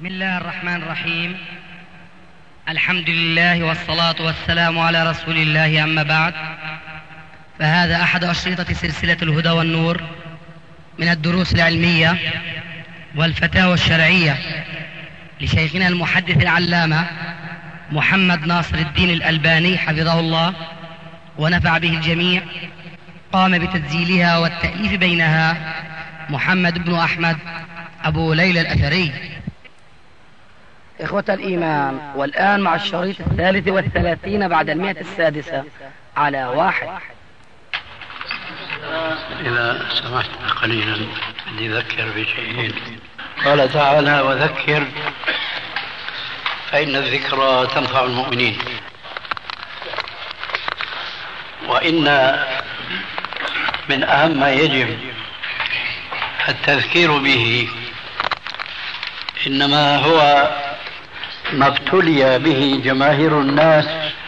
بسم الله الرحمن الرحيم. الحمد لله والصلاة والسلام على رسول الله، أما بعد، فهذا أحد أشرطة سلسلة الهدى والنور من الدروس العلمية والفتاوى الشرعية لشيخنا المحدث العلامة محمد ناصر الدين الألباني حفظه الله ونفع به الجميع. قام بتسجيلها والتأليف بينها محمد بن أحمد أبو ليلى الأثري. إخوة الإيمان، والآن مع الشريط 33 بعد 106 على 1. إذا سمحت قليلا بدي أذكر بشيئين. قال تعالى: وذكر فإن الذكرى تنفع المؤمنين. وإن من أهم ما يجب التذكير به إنما هو ما ابتلي به جماهير الناس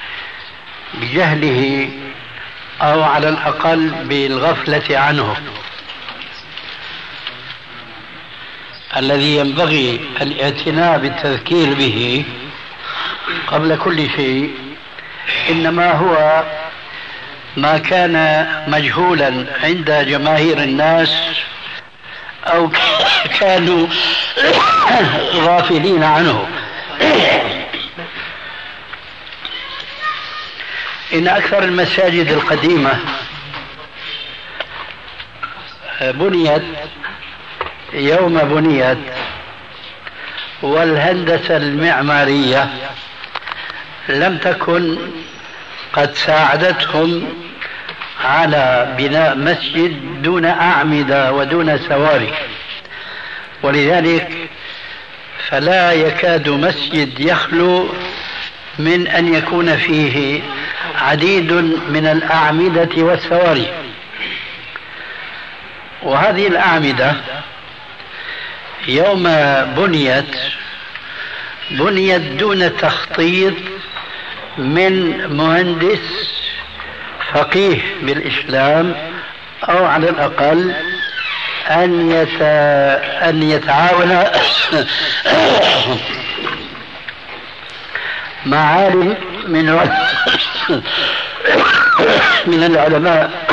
بجهله أو على الأقل بالغفلة عنه، الذي ينبغي الاعتناء بالتذكير به قبل كل شيء إنما هو ما كان مجهولا عند جماهير الناس أو كانوا غافلين عنه. إن أكثر المساجد القديمة بنيت يوم بنيت، والهندسة المعمارية لم تكن قد ساعدتهم على بناء مسجد دون أعمدة ودون سواري، ولذلك فلا يكاد مسجد يخلو من أن يكون فيه عديد من الأعمدة والسواري. وهذه الأعمدة يوم بنيت دون تخطيط من مهندس فقيه بالإسلام، أو على الأقل أن يتعاون مع عالم من العلماء،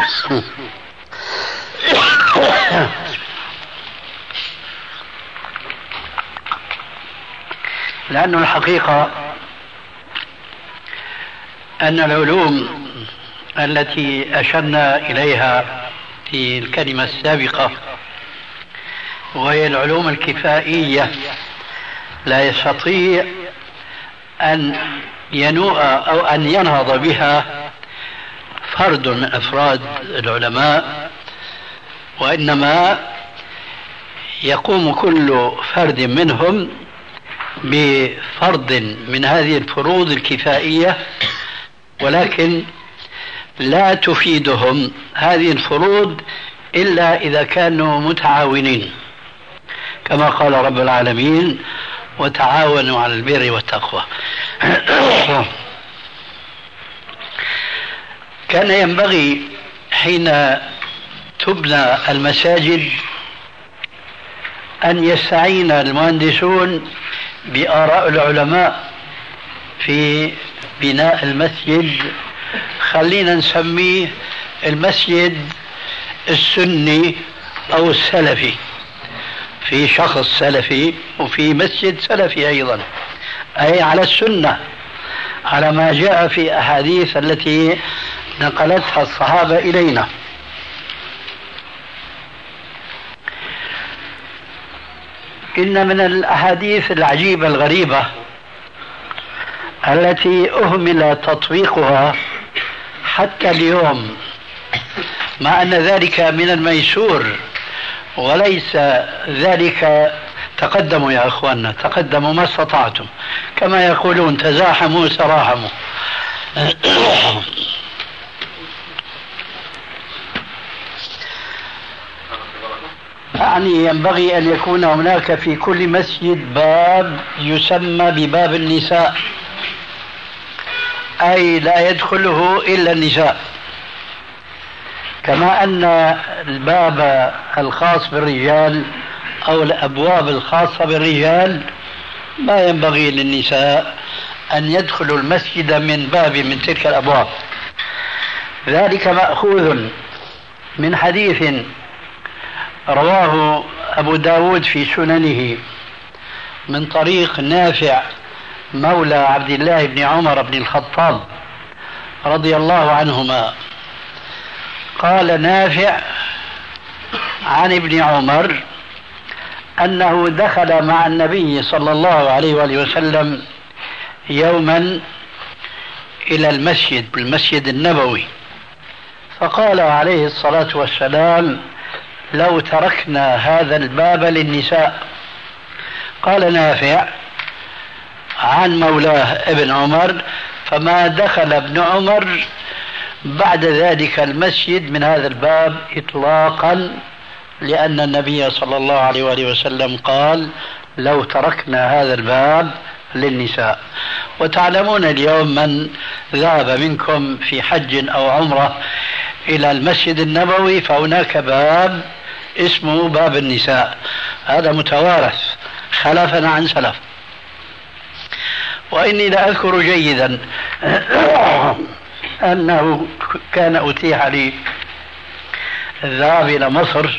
لأن الحقيقة أن العلوم التي أشرنا إليها في الكلمة السابقة وهي العلوم الكفائية لا يستطيع أن ينوء أو أن ينهض بها فرد من أفراد العلماء، وإنما يقوم كل فرد منهم بفرض من هذه الفروض الكفائية، ولكن لا تفيدهم هذه الفروض إلا إذا كانوا متعاونين، كما قال رب العالمين: وتعاونوا على البر والتقوى. كان ينبغي حين تبنى المساجد أن يستعين المهندسون بآراء العلماء في بناء المسجد. خلينا نسميه المسجد السني أو السلفي، في شخص سلفي وفي مسجد سلفي أيضا، أي على السنة، على ما جاء في أحاديث التي نقلتها الصحابة إلينا. إن من الأحاديث العجيبة الغريبة التي أهمل تطبيقها حتى اليوم، مع أن ذلك من الميسور وليس ذلك. تقدموا يا أخواننا، تقدموا ما استطعتم، كما يقولون: تزاحموا سراحموا. يعني ينبغي أن يكون هناك في كل مسجد باب يسمى بباب النساء، أي لا يدخله إلا النساء، كما أن الباب الخاص بالرجال أو الأبواب الخاصة بالرجال ما ينبغي للنساء أن يدخلوا المسجد من باب من تلك الأبواب. ذلك مأخوذ من حديث رواه أبو داود في سننه من طريق نافع مولى عبد الله بن عمر بن الخطاب رضي الله عنهما. قال نافع عن ابن عمر أنه دخل مع النبي صلى الله عليه وآله وسلم يوما إلى المسجد النبوي، فقال عليه الصلاة والسلام: لو تركنا هذا الباب للنساء. قال نافع عن مولاه ابن عمر: فما دخل ابن عمر بعد ذلك المسجد من هذا الباب إطلاقا، لأن النبي صلى الله عليه وآله وسلم قال: لو تركنا هذا الباب للنساء. وتعلمون اليوم من ذهب منكم في حج أو عمرة إلى المسجد النبوي فهناك باب اسمه باب النساء، هذا متوارث خلفا عن سلف. وإني لأذكر جيدا أنه كان أتيح لي الذهاب إلى مصر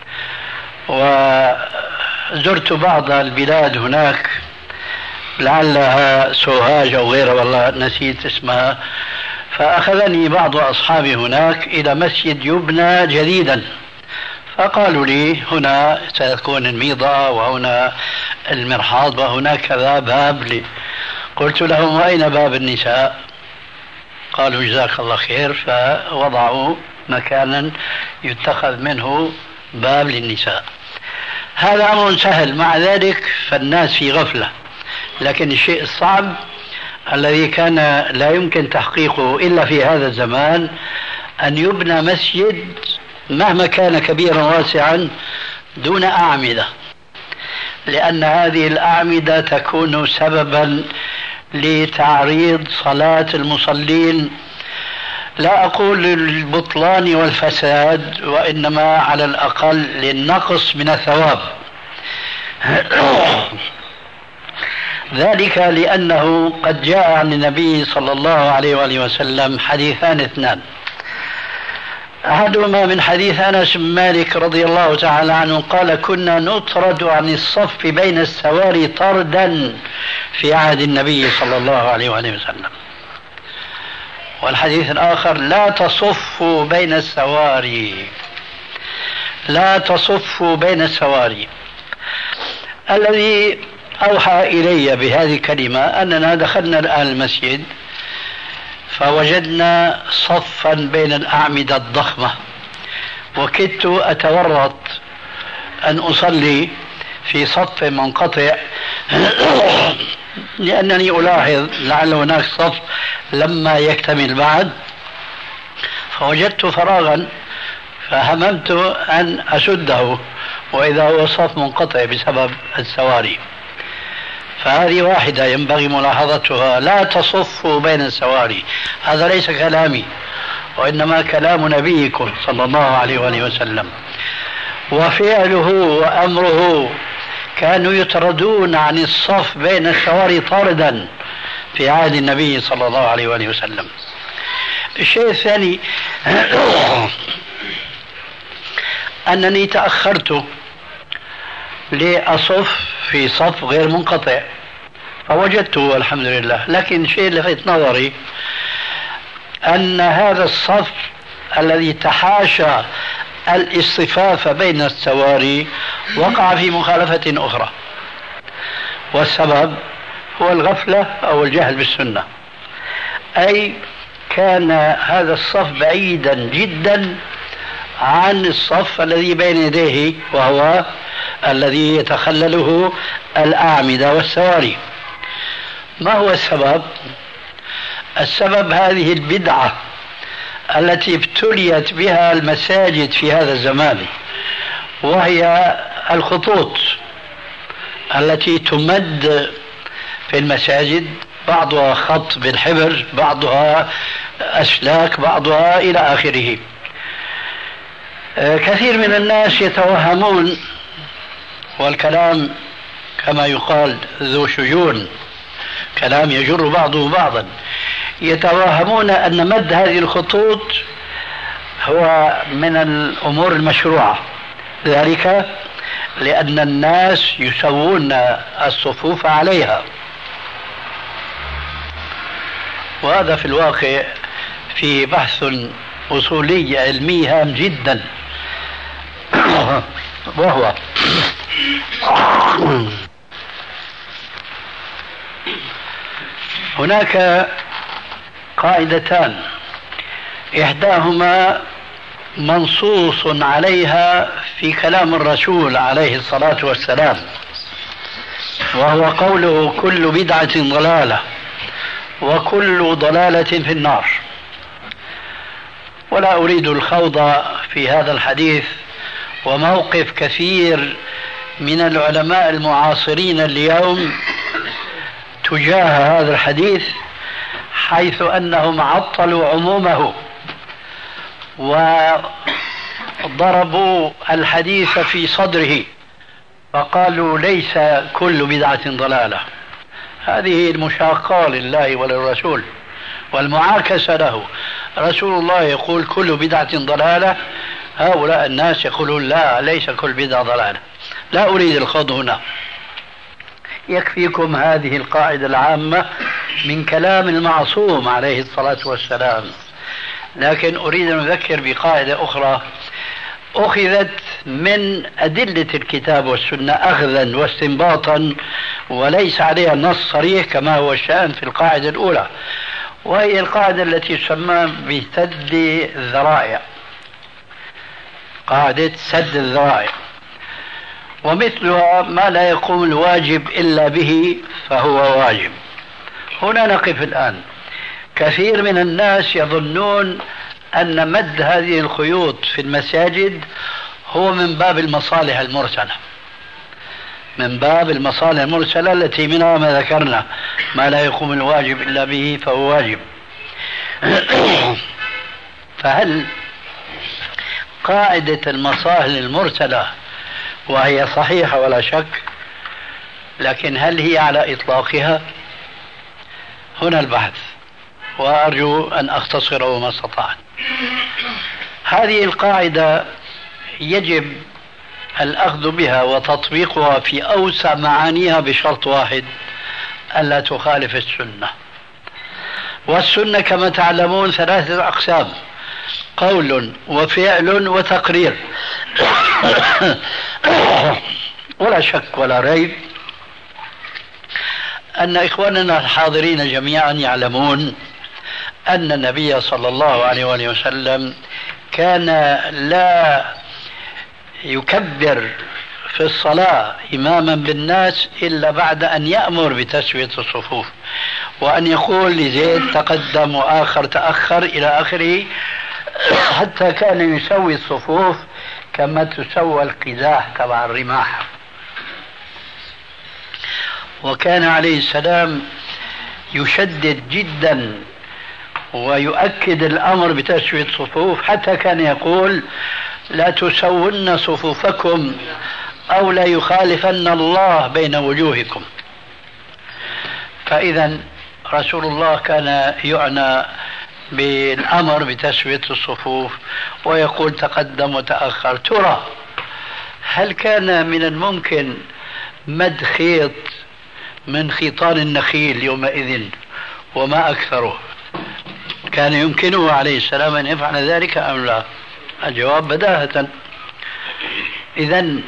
وزرت بعض البلاد هناك، لعلها سوهاج أو غيرها والله نسيت اسمها، فأخذني بعض أصحابي هناك إلى مسجد يبنى جديدا، فقالوا لي هنا سيكون الميضة وهنا المرحاض وهناك كذا باب لي. قلت لهم: وأين باب النساء؟ قالوا: جزاك الله خير. فوضعوا مكانا يتخذ منه باب للنساء. هذا أمر سهل، مع ذلك فالناس في غفلة. لكن الشيء الصعب الذي كان لا يمكن تحقيقه إلا في هذا الزمان أن يبنى مسجد مهما كان كبيرا واسعا دون أعمدة، لأن هذه الأعمدة تكون سببا لتعريض صلاة المصلين، لا أقول للبطلان والفساد، وإنما على الأقل للنقص من الثواب. ذلك لأنه قد جاء عن النبي صلى الله عليه وآله وسلم حديثان اثنان، أحدهما من حديث أنس بن مالك رضي الله تعالى عنه قال: كنا نطرد عن الصف بين السواري طردا في عهد النبي صلى الله عليه وآله وسلم. والحديث الآخر: لا تصفوا بين السواري، لا تصفوا بين السواري. الذي أوحى إلي بهذه الكلمة أننا دخلنا الآن المسجد فوجدنا صفا بين الأعمدة الضخمة، وكدت أتورط أن أصلي في صف منقطع لأنني ألاحظ لعل هناك صف لما يكتمل بعد، فوجدت فراغا فهممت أن أسده، وإذا هو صف منقطع بسبب السواري. فهذه واحدة ينبغي ملاحظتها: لا تصفوا بين السواري. هذا ليس كلامي، وإنما كلام نبيكم صلى الله عليه وآله وسلم، وفعله وأمره كانوا يطردون عن الصف بين السواري طردا في عهد النبي صلى الله عليه وآله وسلم. الشيء الثاني أنني تأخرت لأصف في صف غير منقطع فوجدته الحمد لله، لكن الشيء اللي لفت نظري أن هذا الصف الذي تحاشى الاصطفاف بين السواري وقع في مخالفة أخرى، والسبب هو الغفلة أو الجهل بالسنة، أي كان هذا الصف بعيدا جدا عن الصف الذي بين يديه وهو الذي يتخلله الأعمدة والسواري. ما هو السبب؟ السبب هذه البدعة التي ابتليت بها المساجد في هذا الزمان، وهي الخطوط التي تمد في المساجد، بعضها خط بالحبر، بعضها أسلاك، بعضها إلى آخره. كثير من الناس يتوهمون، والكلام كما يقال ذو شجون، كلام يجر بعضه بعضا، يتوهمون أن مد هذه الخطوط هو من الأمور المشروعة، ذلك لأن الناس يسوون الصفوف عليها. وهذا في الواقع في بحث أصولي علمي هام جدا، وهو هناك قاعدتان، إحداهما منصوص عليها في كلام الرسول عليه الصلاة والسلام، وهو قوله كل بدعة ضلالة وكل ضلالة في النار. ولا أريد الخوض في هذا الحديث وموقف كثير من العلماء المعاصرين اليوم تجاه هذا الحديث، حيث أنهم عطلوا عمومه وضربوا الحديث في صدره فقالوا ليس كل بدعة ضلالة. هذه المشاقة لله وللرسول والمعاكسة له. رسول الله يقول كل بدعة ضلالة، هؤلاء الناس يقولون لا، ليس كل بدعة ضلالة. لا أريد الخوض هنا، يكفيكم هذه القاعدة العامة من كلام المعصوم عليه الصلاة والسلام. لكن أريد أن أذكر بقاعدة أخرى أخذت من أدلة الكتاب والسنة أخذا واستنباطا، وليس عليها نص صريح كما هو الشأن في القاعدة الأولى، وهي القاعدة التي تسمى بسد الذرائع، قاعدة سد الذرائع. ومثلها ما لا يقوم الواجب إلا به فهو واجب. هنا نقف الآن. كثير من الناس يظنون أن مد هذه الخيوط في المساجد هو من باب المصالح المرسلة، من باب المصالح المرسلة التي منها ما ذكرنا، ما لا يقوم الواجب إلا به فهو واجب. فهل قاعدة المصالح المرسلة وهي صحيحة ولا شك، لكن هل هي على إطلاقها؟ هنا البحث، وأرجو أن أختصره ما استطعت. هذه القاعدة يجب الأخذ بها وتطبيقها في أوسع معانيها بشرط واحد: ألا تخالف السنة. والسنة كما تعلمون 3 أقسام: قول وفعل وتقرير. ولا شك ولا ريب أن إخواننا الحاضرين جميعا يعلمون أن النبي صلى الله عليه وآله وسلم كان لا يكبر في الصلاة إماما بالناس إلا بعد أن يأمر بتسوية الصفوف، وأن يقول لزيد تقدم وآخر تأخر إلى آخره، حتى كان يسوي الصفوف كما تسوى القزاح تبع الرماح. وكان عليه السلام يشدد جدا ويؤكد الأمر بتسوية الصفوف، حتى كان يقول لا تسون صفوفكم أو لا يخالفن الله بين وجوهكم. فإذا رسول الله كان يعنى بالأمر بتسوية الصفوف ويقول تقدم وتأخر. ترى هل كان من الممكن مد خيط من خيطان النخيل يومئذ وما أكثره؟ كان يمكنه عليه السلام أن يفعل ذلك أم لا؟ الجواب بداهة. إذن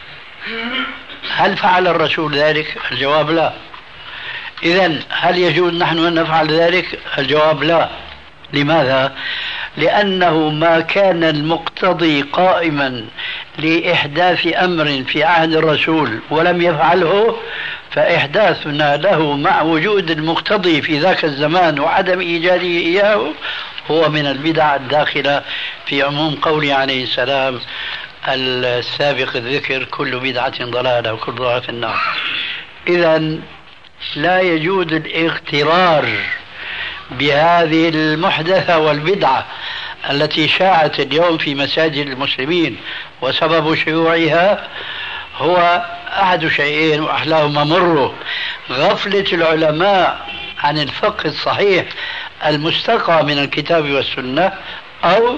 هل فعل الرسول ذلك؟ الجواب لا. إذن هل يجوز نحن أن نفعل ذلك؟ الجواب لا. لماذا؟ لأنه ما كان المقتضي قائما لإحداث أمر في عهد الرسول ولم يفعله، فإحداثنا له مع وجود المقتضي في ذاك الزمان وعدم إيجاده إياه هو من البدع الداخلة في عموم قوله عليه السلام السابق الذكر كل بدعة ضلالة وكل ضلالة في النار. إذن لا يجوز الاغترار بهذه المحدثة والبدعة التي شاعت اليوم في مساجد المسلمين، وسبب شيوعها هو أحد شيئين وأحلاهما مر: غفلة العلماء عن الفقه الصحيح المستقى من الكتاب والسنة، أو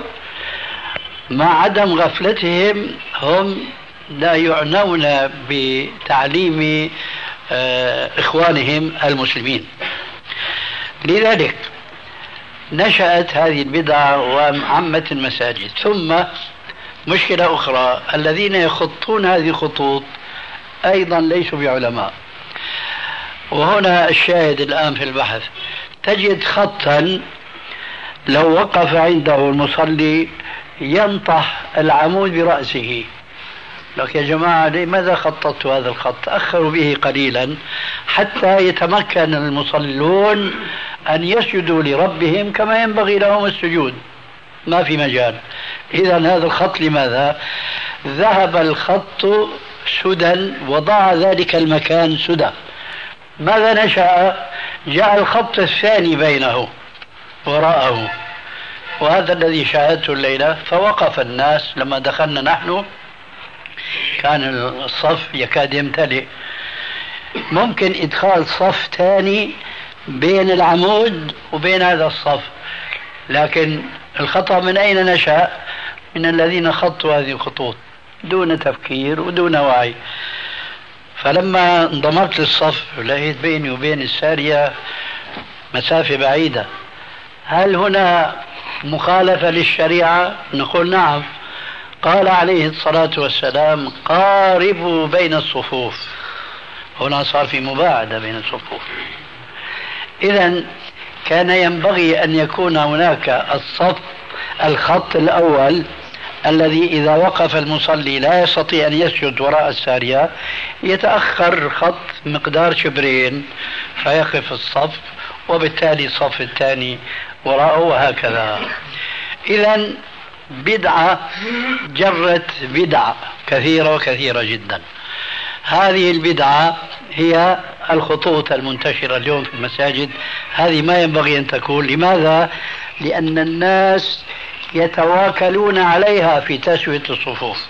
مع عدم غفلتهم هم لا يعنون بتعليم إخوانهم المسلمين. لذلك نشأت هذه البدعة وعمت المساجد. ثم مشكلة أخرى: الذين يخطون هذه الخطوط أيضا ليسوا بعلماء. وهنا الشاهد الآن في البحث: تجد خطا لو وقف عنده المصلي ينطح العمود برأسه. لك يا جماعة لماذا خططت هذا الخط؟ تأخروا به قليلا حتى يتمكن المصلون أن يسجدوا لربهم كما ينبغي لهم السجود، ما في مجال. إذا هذا الخط لماذا؟ ذهب الخط سدى وضاع ذلك المكان سدى. ماذا نشأ؟ جاء الخط الثاني بينه وراءه، وهذا الذي شاهدته الليلة. فوقف الناس لما دخلنا نحن كان الصف يكاد يمتلئ. ممكن إدخال صف ثاني بين العمود وبين هذا الصف، لكن الخطأ من أين نشأ؟ من الذين خطوا هذه الخطوط دون تفكير ودون وعي. فلما انضمرت للصف لقيت بيني وبين السارية مسافة بعيدة. هل هنا مخالفة للشريعة؟ نقول نعم. قال عليه الصلاة والسلام: قاربوا بين الصفوف. هنا صار في مباعدة بين الصفوف. إذن كان ينبغي أن يكون هناك الخط الأول الذي إذا وقف المصلي لا يستطيع أن يسجد وراء السارية، يتأخر خط مقدار شبرين فيقف الصف، وبالتالي الصف الثاني وراءه، وهكذا. إذن بدعة جرت بدعة كثيرة وكثيرة جدا. هذه البدعة هي الخطوط المنتشرة اليوم في المساجد. هذه ما ينبغي أن تكون. لماذا؟ لأن الناس يتواكلون عليها في تسوية الصفوف.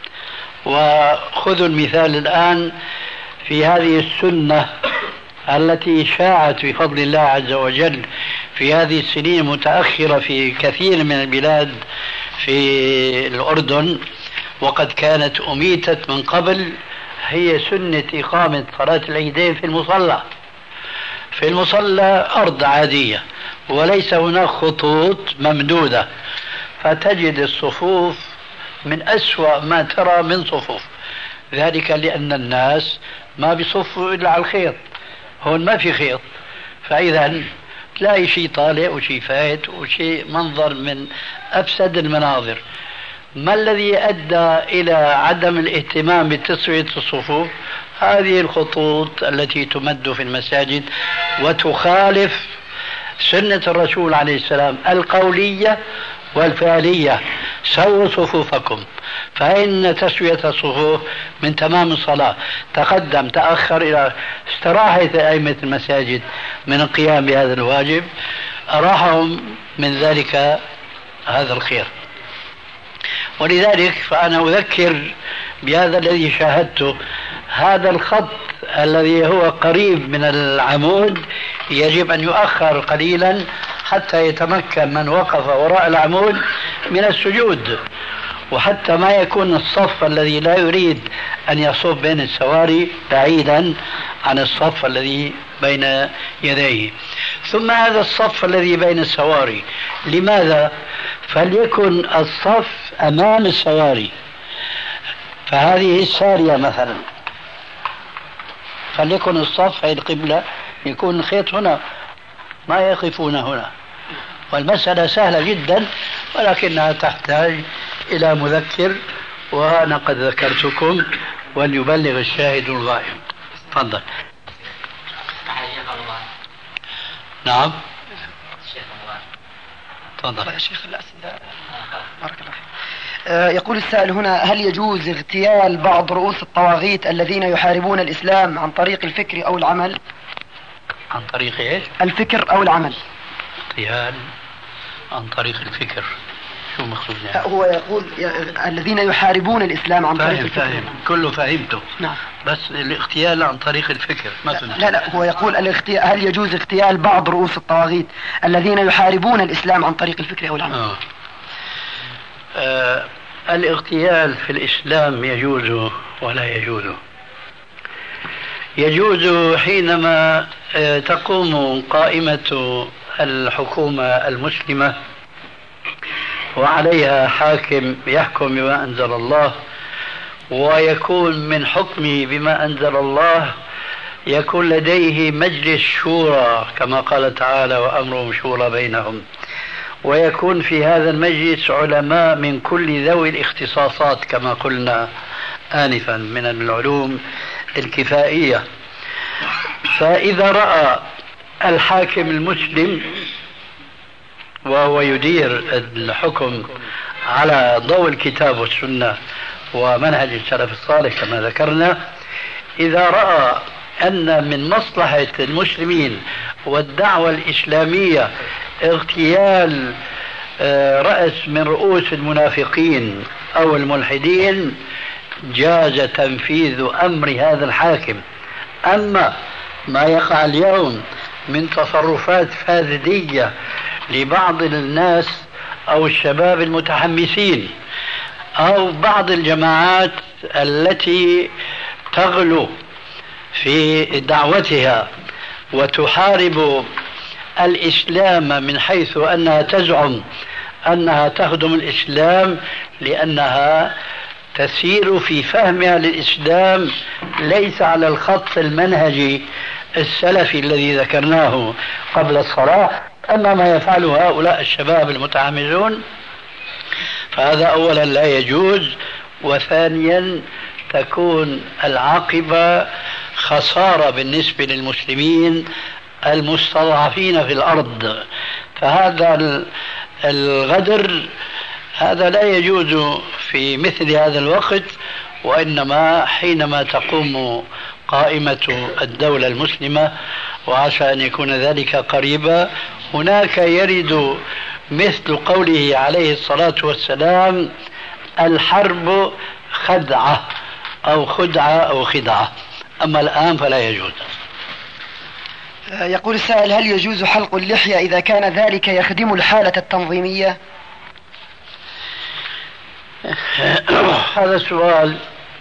وخذوا المثال الآن في هذه السنة التي شاعت بفضل الله عز وجل في هذه السنين المتأخرة في كثير من البلاد في الأردن، وقد كانت أميتت من قبل. هي سنة إقامة صلاة العيدين في المصلى. في المصلى أرض عادية وليس هناك خطوط ممدودة، فتجد الصفوف من أسوأ ما ترى من صفوف. ذلك لأن الناس ما بيصفوا إلا على الخيط. هون ما في خيط، فإذا تلاقي شيء طالع وشيء فايت وشيء منظر من أفسد المناظر. ما الذي أدى إلى عدم الاهتمام بتسوية الصفوف؟ هذه الخطوط التي تمد في المساجد وتخالف سنة الرسول عليه السلام القولية والفعلية: سووا صفوفكم. فإن تسوية الصفوف من تمام الصلاة. تقدم تأخر إلى استراحة أئمة المساجد من القيام بهذا الواجب، أراحهم من ذلك هذا الخير. ولذلك فأنا أذكر بهذا الذي شاهدته. هذا الخط الذي هو قريب من العمود يجب أن يؤخر قليلا حتى يتمكن من وقف وراء العمود من السجود، وحتى ما يكون الصف الذي لا يريد أن يصف بين السواري بعيدا عن الصف الذي بين يديه. ثم هذا الصف الذي بين السواري، لماذا؟ فليكن الصف أمام السواري. فهذه السارية مثلا، فليكن الصف هي القبلة، يكون الخيط هنا، ما يقفون هنا. والمسألة سهلة جدا، ولكنها تحتاج إلى مذكر، وأنا قد ذكرتكم وليبلغ الشاهد الغائب. تفضل. نعم. تفضل يا شيخ. الأسئلة بارك الله فيك. يقول السائل هنا: هل يجوز اغتيال بعض رؤوس الطواغيت الذين يحاربون الإسلام عن طريق الفكر أو العمل؟ عن طريق ايش؟ الفكر أو العمل. اغتيال عن طريق الفكر. شو مقصود يعني؟ هو يقول الذين يحاربون الإسلام عن طريق الفكر. فاهم كله فهمته. نعم. بس الاغتيال عن طريق الفكر ما فهمت. لا هو يقول هل يجوز اغتيال بعض رؤوس الطواغيت الذين يحاربون الإسلام عن طريق الفكر أو العمل؟ الاغتيال في الإسلام يجوز ولا يجوز. يجوز حينما تقوم قائمة الحكومة المسلمة وعليها حاكم يحكم بما أنزل الله، ويكون من حكمه بما أنزل الله يكون لديه مجلس شورى كما قال تعالى وأمرهم شورى بينهم، ويكون في هذا المجلس علماء من كل ذوي الاختصاصات كما قلنا آنفا من العلوم الكفائية. فإذا رأى الحاكم المسلم وهو يدير الحكم على ضوء الكتاب والسنة ومنهج السلف الصالح كما ذكرنا، إذا رأى أن من مصلحة المسلمين والدعوة الإسلامية اغتيال رأس من رؤوس المنافقين أو الملحدين، جاز تنفيذ أمر هذا الحاكم. أما ما يقع اليوم من تصرفات فاسدية لبعض الناس أو الشباب المتحمسين أو بعض الجماعات التي تغلو في دعوتها وتحارب الإسلام من حيث أنها تزعم أنها تخدم الإسلام لأنها تسير في فهمها للإسلام ليس على الخط المنهجي السلفي الذي ذكرناه قبل الصلاة. أما ما يفعله هؤلاء الشباب المتحمسون فهذا أولا لا يجوز، وثانيا تكون العاقبة خسارة بالنسبة للمسلمين المستضعفين في الأرض. فهذا الغدر هذا لا يجوز في مثل هذا الوقت، وإنما حينما تقوم قائمة الدولة المسلمة، وعسى أن يكون ذلك قريبا، هناك يرد مثل قوله عليه الصلاة والسلام: الحرب خدعة أو خدعة أو خدعة. أما الآن فلا يجوز. يقول السائل: هل يجوز حلق اللحية إذا كان ذلك يخدم الحالة التنظيمية؟ هذا السؤال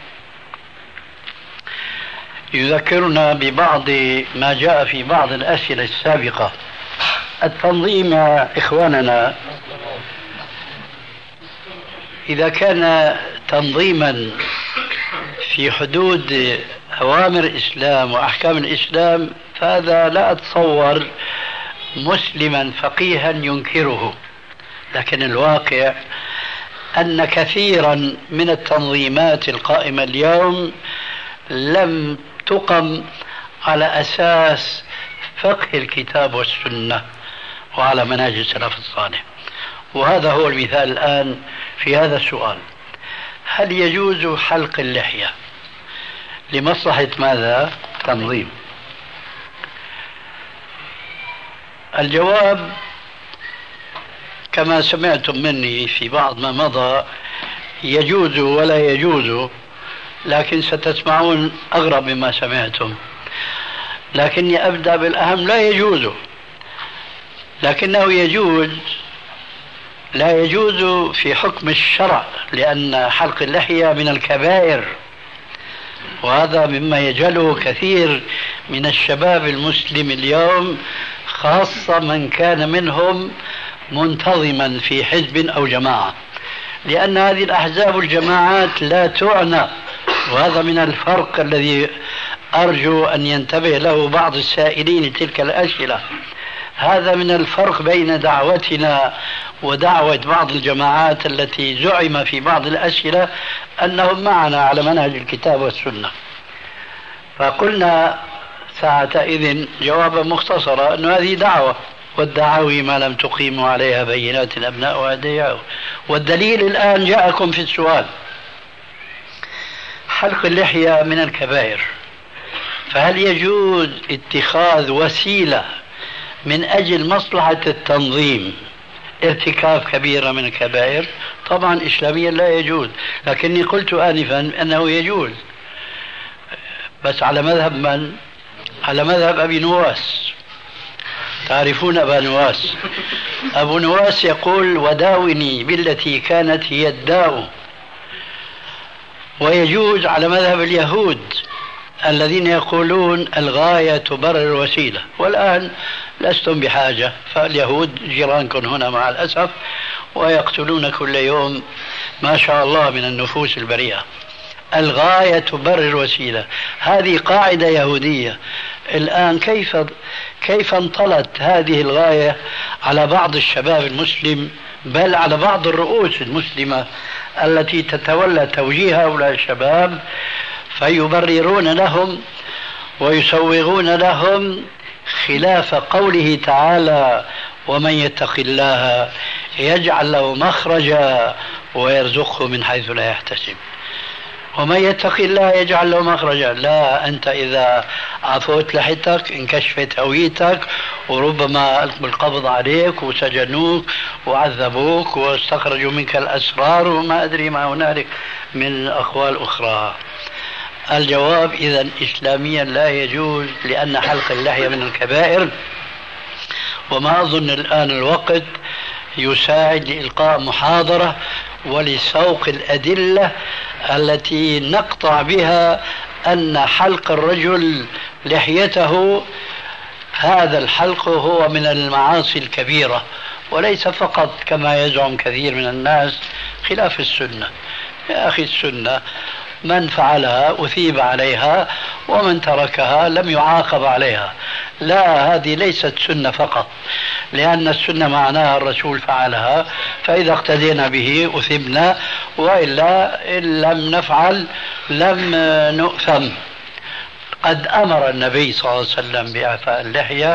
يذكرنا ببعض ما جاء في بعض الأسئلة السابقة. التنظيم يا إخواننا إذا كان تنظيما في حدود أوامر الإسلام وأحكام الإسلام فهذا لا أتصور مسلما فقيها ينكره، لكن الواقع أن كثيرا من التنظيمات القائمة اليوم لم تقم على أساس فقه الكتاب والسنة وعلى منهج السلف الصالح. وهذا هو المثال الآن في هذا السؤال: هل يجوز حلق اللحية لمصلحة ماذا؟ تنظيم. الجواب كما سمعتم مني في بعض ما مضى: يجوز ولا يجوز، لكن ستسمعون أغرب مما سمعتم. لكني أبدأ بالأهم: لا يجوز، لكنه يجوز. لا يجوز في حكم الشرع، لأن حلق اللحية من الكبائر، وهذا مما يجهله كثير من الشباب المسلم اليوم، خاصة من كان منهم منتظما في حزب أو جماعة، لأن هذه الأحزاب والجماعات لا تعنى. وهذا من الفرق الذي أرجو أن ينتبه له بعض السائلين تلك الأسئلة. هذا من الفرق بين دعوتنا ودعوة بعض الجماعات التي زعم في بعض الأسئلة أنهم معنا على منهج الكتاب والسنة. فقلنا ساعتئذ جوابا مختصرا أن هذه دعوة، والدعاوي ما لم تقيموا عليها بينات الأبناء أدعياء. والدليل الآن جاءكم في السؤال: حلق اللحية من الكبائر، فهل يجوز اتخاذ وسيلة من أجل مصلحة التنظيم ارتكاب كبيرة من الكبائر طبعا إسلاميا لا يجوز، لكني قلت آنفا أنه يجوز، بس على مذهب من؟ على مذهب أبي نواس. تعرفون أبا نواس؟ أبو نواس يقول وداوني بالتي كانت هي الداء. ويجوز على مذهب اليهود الذين يقولون الغاية تبرر الوسيلة، والآن لستم بحاجة، فاليهود جيرانكم هنا مع الأسف ويقتلون كل يوم ما شاء الله من النفوس البريئة. الغاية تبرر الوسيلة، هذه قاعدة يهودية. الآن كيف انطلت هذه الغاية على بعض الشباب المسلم، بل على بعض الرؤوس المسلمة التي تتولى توجيه هؤلاء الشباب، فيبررون لهم ويسوغون لهم خلاف قوله تعالى ومن يتق الله يجعل له مخرجا ويرزقه من حيث لا يحتسب. ومن يتق الله يجعل له مخرجا، لا أنت إذا عفوت لحيتك انكشفت هويتك وربما ألقوا القبض عليك وسجنوك وعذبوك واستخرجوا منك الأسرار وما أدري ما هنالك من أقوال أخرى. الجواب إذن إسلاميا لا يجوز، لأن حلق اللحية من الكبائر. وما أظن الآن الوقت يساعد لإلقاء محاضرة ولسوق الأدلة التي نقطع بها أن حلق الرجل لحيته هذا الحلق هو من المعاصي الكبيرة، وليس فقط كما يزعم كثير من الناس خلاف السنة. يا أخي السنة من فعلها أثيب عليها ومن تركها لم يعاقب عليها. لا، هذه ليست سنة فقط، لأن السنة معناها الرسول فعلها، فإذا اقتدينا به أثبنا، وإلا إن لم نفعل لم نؤثم. قد أمر النبي صلى الله عليه وسلم بإعفاء اللحية،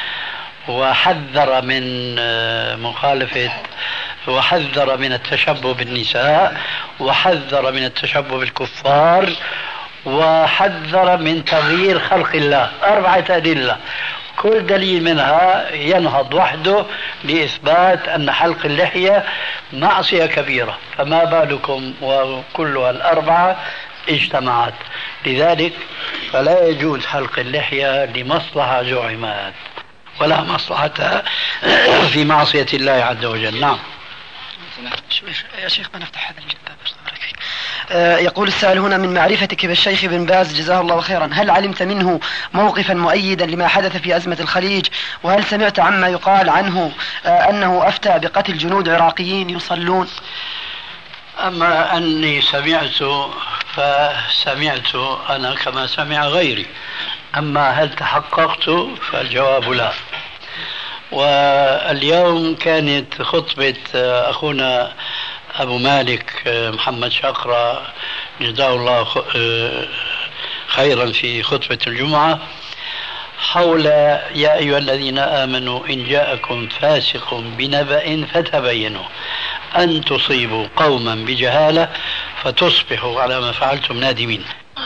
وحذر من مخالفة، وحذر من التشبه بالنساء، وحذر من التشبه بالكفار، وحذر من تغيير خلق الله. 4 أدلة، كل دليل منها ينهض وحده لإثبات أن حلق اللحية معصية كبيرة، فما بالكم وكلها 4 اجتمعت. لذلك فلا يجوز حلق اللحية لمصلحة زعمات، ولا مصلحة في معصية الله عز وجل. نعم يا شيخ ما نفتح هذا الجباب. يقول السائل هنا من معرفتك بالشيخ بن باز جزاه الله خيرا، هل علمت منه موقفا مؤيدا لما حدث في أزمة الخليج؟ وهل سمعت عما يقال عنه أنه أفتى بقتل جنود عراقيين يصلون؟ أما أني سمعت فسمعت أنا كما سمع غيري، أما هل تحققت فالجواب لا. واليوم كانت خطبة أخونا أبو مالك محمد شقرة جزاه الله خيرا في خطبة الجمعة حول يا أيها الذين آمنوا إن جاءكم فاسق بنبأ فتبينوا أن تصيبوا قوما بجهالة فتصبحوا على ما فعلتم نادمين.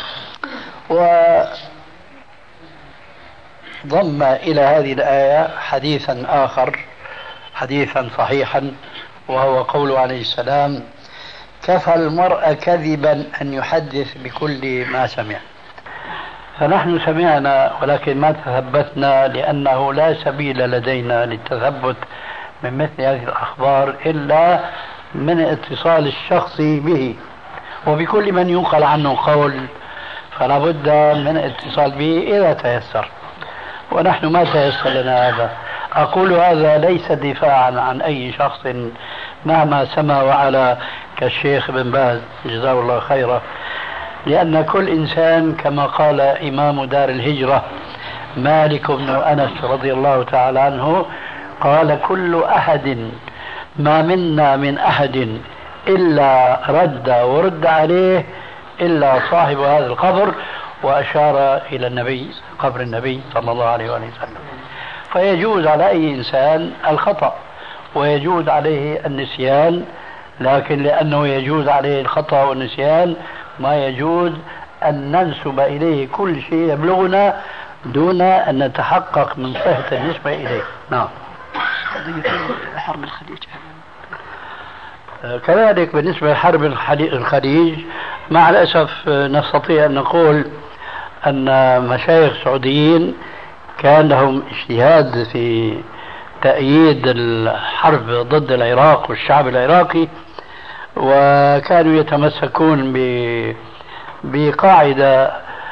وضم إلى هذه الآية حديثا آخر، حديثا صحيحا، وهو قوله عليه السلام كفى المرء كذبا أن يحدث بكل ما سمع. فنحن سمعنا ولكن ما تثبتنا، لأنه لا سبيل لدينا للتثبت من مثل هذه الأخبار إلا من اتصال الشخص به، وبكل من ينقل عنه قول فلا بد من اتصال به إذا تيسر، ونحن ما تيسر لنا هذا. أقول هذا ليس دفاعا عن أي شخص مهما سما وعلى كالشيخ بن باز جزاه الله خيرا، لأن كل إنسان كما قال إمام دار الهجرة مالك بن أنس رضي الله تعالى عنه قال كل أحد ما منا من أحد إلا رد ورد عليه إلا صاحب هذا القبر، وأشار إلى النبي قبر النبي صلى الله عليه وسلم. فيجوز على أي إنسان الخطأ ويجوز عليه النسيان، لكن لأنه يجوز عليه الخطأ والنسيان ما يجوز أن ننسب إليه كل شيء يبلغنا دون أن نتحقق من صحة النسبة إليه. نعم. قضية حرب الخليج. كذلك بالنسبة لحرب الخليج مع الأسف نستطيع أن نقول أن مشايخ سعوديين كان لهم اجتهاد في تأييد الحرب ضد العراق والشعب العراقي، وكانوا يتمسكون بقاعدة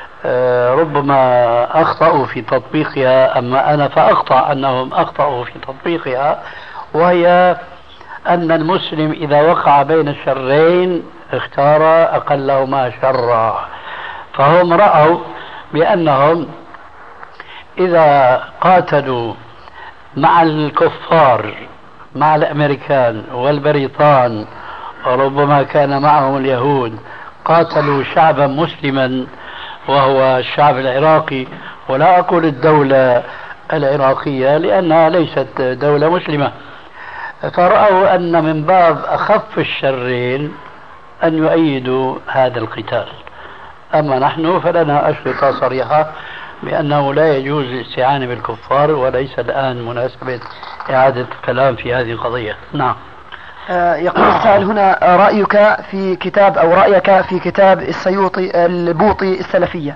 ربما أخطأوا في تطبيقها، أما أنا فأخطأ أنهم أخطأوا في تطبيقها، وهي أن المسلم إذا وقع بين الشرين اختار أقلهما شرا. فهم رأوا بأنهم إذا قاتلوا مع الكفار مع الأمريكان والبريطان وربما كان معهم اليهود، قاتلوا شعبا مسلما وهو الشعب العراقي، ولا أقول الدولة العراقية لأنها ليست دولة مسلمة، فرأوا أن من باب أخف الشرين أن يؤيدوا هذا القتال. أما نحن فلنا أشرطة صريحة بأنه لا يجوز الاستعانة بالكفار، وليس الآن مناسبة إعادة الكلام في هذه القضية. نعم. يقول السائل هنا: رأيك في كتاب أو رأيك في كتاب البوطي السلفية؟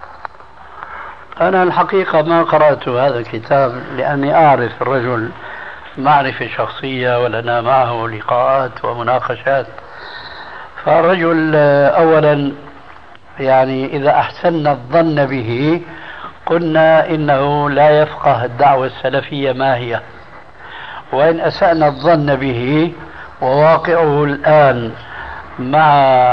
أنا الحقيقة ما قرأت هذا الكتاب لأني أعرف الرجل معرفة شخصية ولنا معه لقاءات ومناقشات. فالرجل أولا يعني إذا أحسننا الظن به قلنا إنه لا يفقه الدعوة السلفية ما هي، وإن أسأنا الظن به وواقعه الآن مع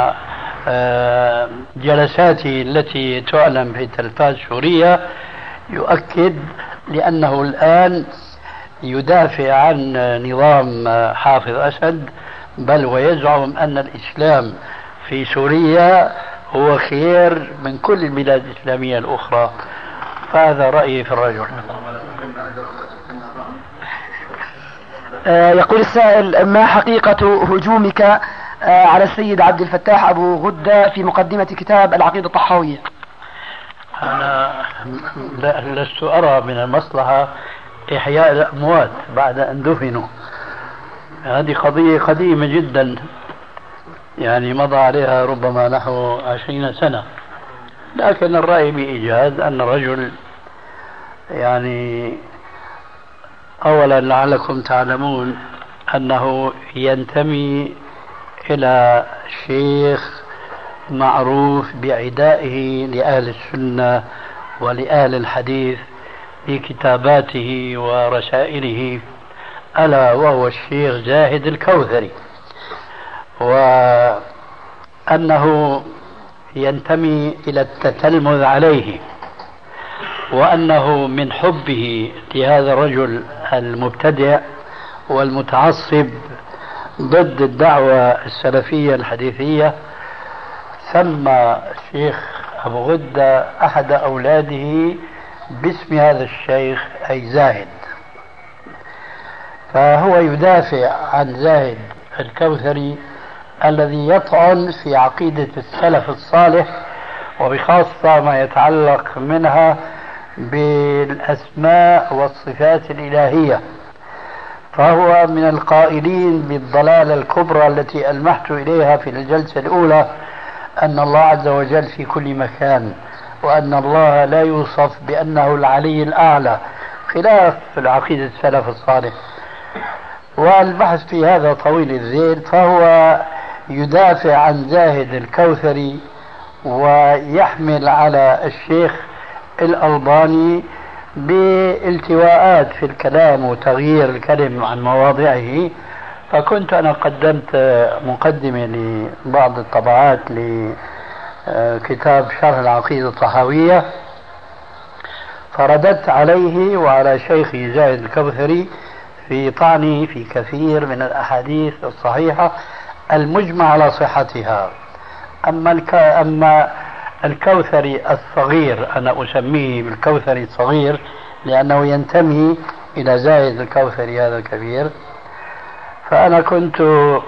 جلساته التي تعلن في التلفاز سوريا يؤكد، لأنه الآن يدافع عن نظام حافظ أسد، بل ويزعم أن الإسلام في سوريا هو خير من كل البلاد الإسلامية الأخرى. فهذا رأيي في الرجل. يقول السائل: ما حقيقة هجومك على السيد عبد الفتاح أبو غدة في مقدمة كتاب العقيدة الطحاوية؟ أنا لست أرى من المصلحة إحياء الأموات بعد أن دفنوا. هذه قضية قديمة جدا، يعني مضى عليها ربما نحو 20 سنة. لكن الرأي بإيجاز أن الرجل يعني أولا لعلكم تعلمون أنه ينتمي إلى شيخ معروف بعدائه لأهل السنة ولأهل الحديث في كتاباته ورسائله، ألا وهو الشيخ زاهد الكوثري، وأنه ينتمي إلى التتلمذ عليه، وأنه من حبه لهذا الرجل المبتدع والمتعصب ضد الدعوة السلفية الحديثية سمى الشيخ أبو غدة أحد أولاده باسم هذا الشيخ أي زاهد. فهو يدافع عن زاهد الكوثري الذي يطعن في عقيدة السلف الصالح، وبخاصة ما يتعلق منها بالأسماء والصفات الإلهية. فهو من القائلين بالضلالة الكبرى التي ألمحت إليها في الجلسة الأولى، أن الله عز وجل في كل مكان، وأن الله لا يوصف بأنه العلي الأعلى، خلاف العقيدة السلف الصالح. والبحث في هذا طويل الذيل. فهو يدافع عن زاهد الكوثري ويحمل على الشيخ الألباني بالتواءات في الكلام وتغيير الكلم عن مواضعه. فكنت أنا قدمت مقدمة لبعض الطبعات لكتاب شرح العقيدة الطحاوية، فرددت عليه وعلى شيخي زاهد الكوثري في طعنه في كثير من الأحاديث الصحيحة المجمع على صحتها. أما الكوثري الصغير، أنا أسميه بالكوثري الصغير لأنه ينتمي إلى زاهد الكوثري هذا الكبير، فأنا كنت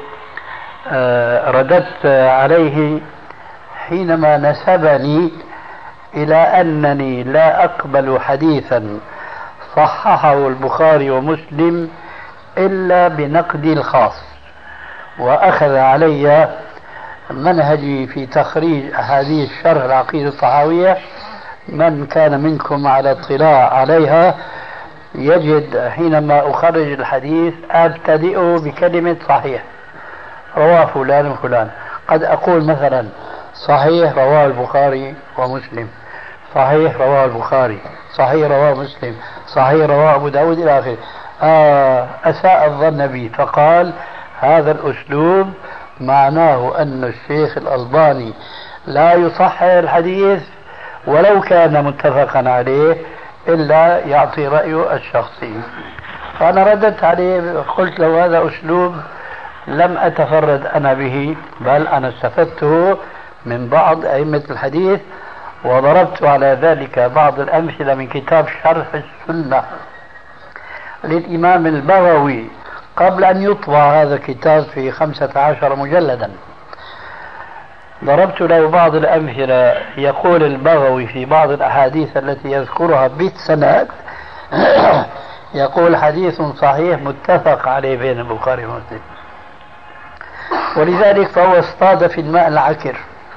رددت عليه حينما نسبني إلى أنني لا أقبل حديثا صححه البخاري ومسلم إلا بنقدي الخاص. وأخذ علي منهجي في تخريج أحاديث شرح العقيدة الطحاوية. من كان منكم على اطلاع عليها يجد حينما أخرج الحديث أبتدئ بكلمة صحيح، رواه فلان وفلان. قد أقول مثلا صحيح رواه البخاري ومسلم، صحيح رواه البخاري، صحيح رواه مسلم، صحيح رواه أبو داود إلى آخره. أساء الظن بي فقال هذا الأسلوب معناه أن الشيخ الألباني لا يصحح الحديث ولو كان متفقا عليه إلا يعطي رأيه الشخصي. فأنا رددت عليه قلت له هذا أسلوب لم أتفرد أنا به، بل أنا استفدته من بعض أئمة الحديث، وضربت على ذلك بعض الأمثلة من كتاب شرح السنة للإمام البغوي قبل أن يطبع هذا الكتاب في 15 مجلدا. ضربت له بعض الأمثلة. يقول البغوي في بعض الأحاديث التي يذكرها بالسند يقول حديث صحيح متفق عليه بين البخاري ومسلم. ولذلك فهو اصطاد في الماء العكر.